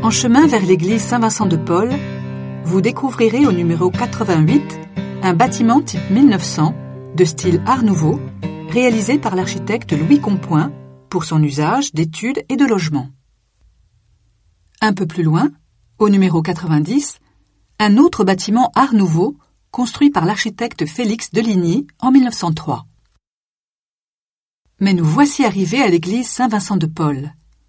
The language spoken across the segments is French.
En chemin vers l'église Saint-Vincent-de-Paul, vous découvrirez au numéro 88 un bâtiment type 1900 de style Art Nouveau, réalisé par l'architecte Louis Compoint pour son usage d'études et de logement. Un peu plus loin, au numéro 90, un autre bâtiment Art Nouveau construit par l'architecte Félix Deligny en 1903. Mais nous voici arrivés à l'église Saint-Vincent-de-Paul.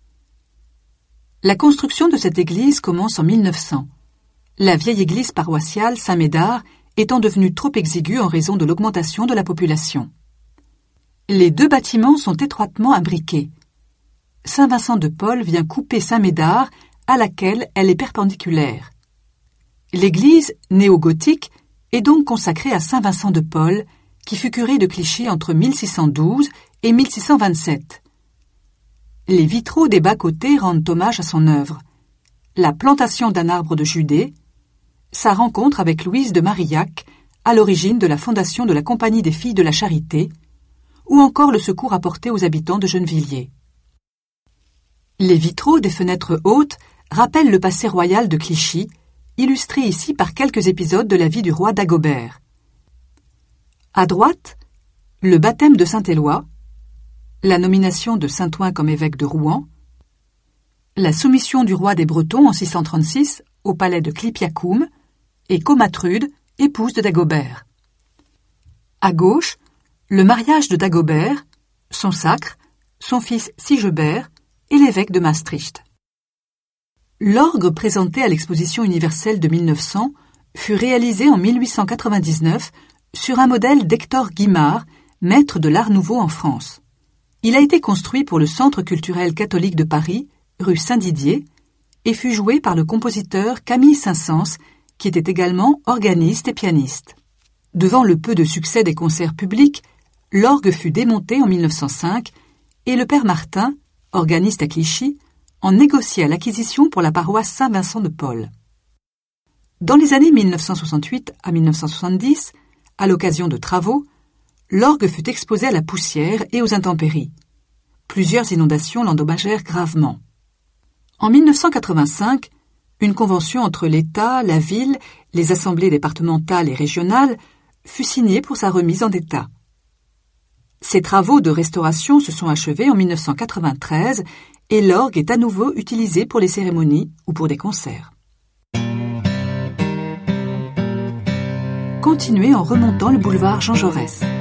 La construction de cette église commence en 1900, la vieille église paroissiale Saint-Médard étant devenue trop exiguë en raison de l'augmentation de la population. Les deux bâtiments sont étroitement imbriqués. Saint-Vincent-de-Paul vient couper Saint-Médard, à laquelle elle est perpendiculaire. L'église, néo-gothique, est donc consacrée à Saint-Vincent-de-Paul, qui fut curé de Clichy entre 1612 et 1627. Les vitraux des bas-côtés rendent hommage à son œuvre. La plantation d'un arbre de Judée, sa rencontre avec Louise de Marillac, à l'origine de la fondation de la Compagnie des Filles de la Charité, ou encore le secours apporté aux habitants de Gennevilliers. Les vitraux des fenêtres hautes rappellent le passé royal de Clichy, illustré ici par quelques épisodes de la vie du roi Dagobert. À droite, le baptême de Saint-Éloi, la nomination de Saint-Ouen comme évêque de Rouen, la soumission du roi des Bretons en 636 au palais de Clipiacoum et Comatrude, épouse de Dagobert. À gauche, le mariage de Dagobert, son sacre, son fils Sigebert et l'évêque de Maastricht. L'orgue présenté à l'exposition universelle de 1900 fut réalisé en 1899 sur un modèle d'Hector Guimard, maître de l'Art Nouveau en France. Il a été construit pour le Centre culturel catholique de Paris, rue Saint-Didier, et fut joué par le compositeur Camille Saint-Saëns, qui était également organiste et pianiste. Devant le peu de succès des concerts publics, l'orgue fut démonté en 1905 et le père Martin, organiste à Clichy, en négocia l'acquisition pour la paroisse Saint-Vincent-de-Paul. Dans les années 1968 à 1970, à l'occasion de travaux, l'orgue fut exposé à la poussière et aux intempéries. Plusieurs inondations l'endommagèrent gravement. En 1985, une convention entre l'État, la ville, les assemblées départementales et régionales fut signée pour sa remise en état. Ces travaux de restauration se sont achevés en 1993 et l'orgue est à nouveau utilisé pour les cérémonies ou pour des concerts. Continuez en remontant le boulevard Jean Jaurès.